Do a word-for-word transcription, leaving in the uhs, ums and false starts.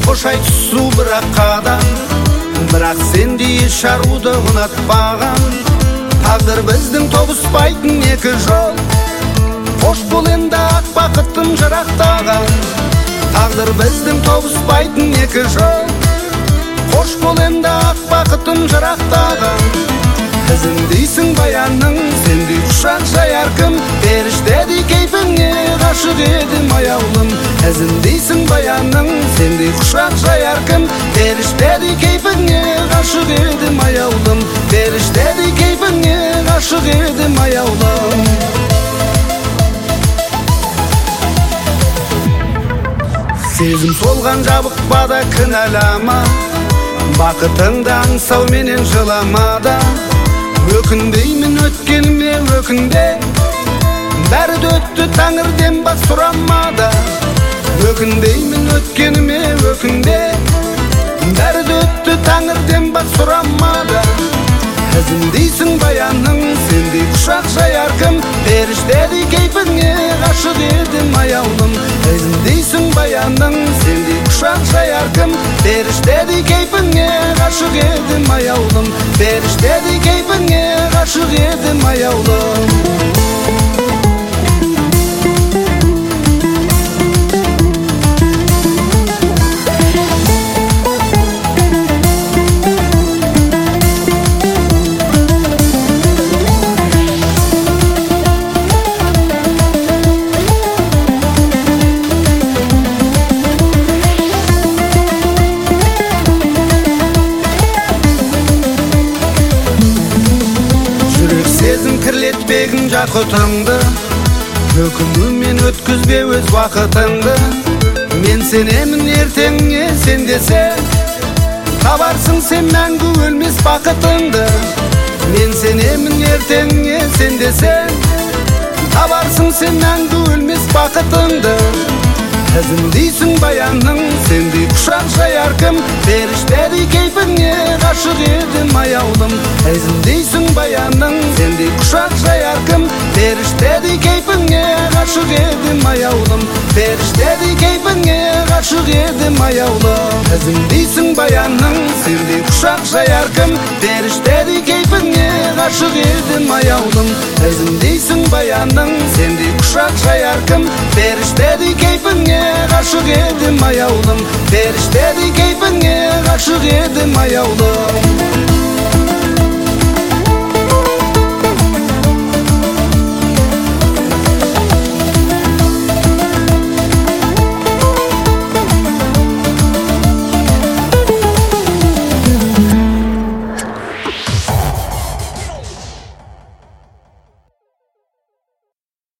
қош айтысу бірақ қадам, бірақ сендей шаруды ұнатпаған. Тағдыр біздің тоғыспайтын екі жол, қош бол енді ақ бақытым жырақтаған. Тағдыр біздің тоғыспайтын екі жол, қош бол енді ақ бақытым жырақтаған. Ізіңдейсің баяның, сендей құшақ жаяр кім, періштедей кейпіңе ғашық едім аяулым. Ізіңдейсің баяның, сендей құшақ жаяр кім, періштедей кейпіңе ғашық едім аяулым. Періштедей кейпіңе ғашық едім аяулым. Сезім солған жабықпада кінәлама, бақытыңды аңсау менен жыламада. Өкіндеймін өткеніме өкінде, бәрі өтті тәңірден бас сұрамада. Өкіндеймін өткеніме өкінде, бәрі өтті тәңірден бас сұрамада. Ізіңдейсің баяның, сендей құшақ жаяр кім, періштедей кейпіңе ғашық едім аяулым. Ізіңдейсің баяның, сендей құшақ жаяр кім, періштедей кейпіңе ғашық едім аяулым. Періштедей кейпіңе ғашық едім аяулым. Кірлетпегін жақытыңды, өкінумен өткізбе өз уақытыңды. Мен сенемін ертеңіне сен десең, табарсың сен мәңгі өлмес бақытыңды. Мен сенемін ертеңіне сен десең, табарсың сен мәңгі өлмес бақытыңды. Ізіңдейсің баяның, сендей құшақ жаяр кім, періштедей кейпіңе ғашық едім аяулым. Ізіңдейсің баяның, сендей құшақ жаяр кім, періштедей кейпіңе ғашық едім аяулым. Періштедей кейпіңе ғашық едім аяулым. Ізіңдейсің баяның, сендей құшақ жаяр кім, періштедей кейпіңе ғашық едім аяулым. Ізіңдейсің баяның, сендей құшақ жаяр кім, періштедей кейпіңе ғашық едім аяулым. Періштедей кейпіңе ғашық едім аяулым.